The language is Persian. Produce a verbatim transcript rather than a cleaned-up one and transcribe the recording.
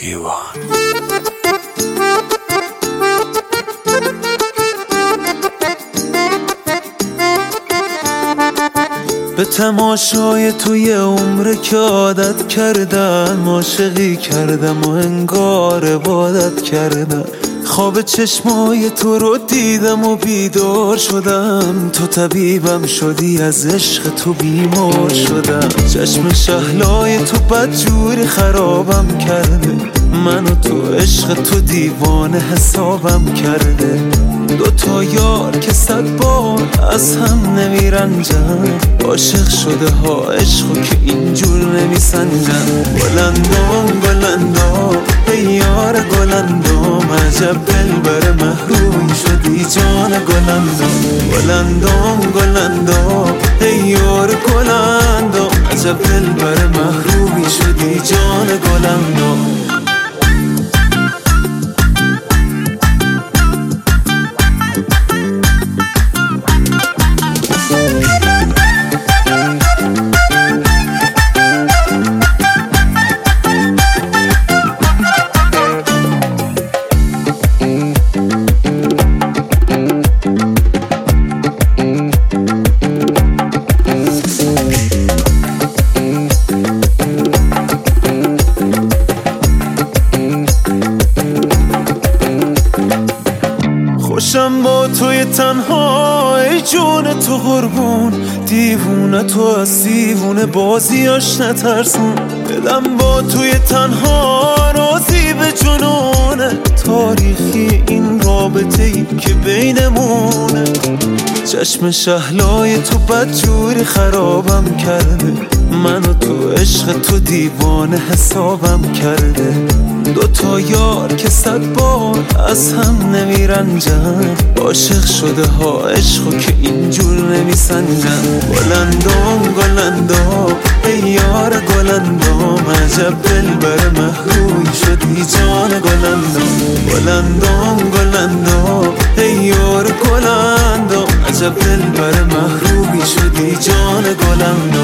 ایوان به تماشای توی عمر که عادت کردم، عاشقی کردم و انگار عبادت کردم. خواب چشمای تو رو دیدم و بیدار شدم، تو طبیبم شدی، از عشق تو بیمار شدم. چشم شهلای تو بدجوری خرابم کرده، من و تو عشق تو دیوانه حسابم کرده. دوتا یار که صد بار از هم نمیرنجن، عاشق شده ها عشقو که اینجور نمیسنجن. گلندام گلندام ای یار گلندام، عجب دلبر محرومی شدی جان گلندام. گلندام گلندام ای یار گلندام، عجب دلبر محرومی شدی جان گلندام. خوشم با توی تنها ای جون تو قربون، دیوونه تو از دیوونه بازیاش نترسون. دلم با توی تنها راضی به جنونه، تاریخی این رابطه ای که بینمونه. چشم شهلای تو بدجوری خرابم کرده، من و تو عشق تو دیوانه حسابم کرده. دوتا یار که صد بار از هم نمیرنجن، عاشق شده ها عشقو که اینجور نمیسنجن. گلندام گلندام ای یار گلندام، عجب دلبر محرومی شدی جان گلندام. گلندام گلندام ای یار گلندام، عجب دلبر محرومی شدی جان گلندام.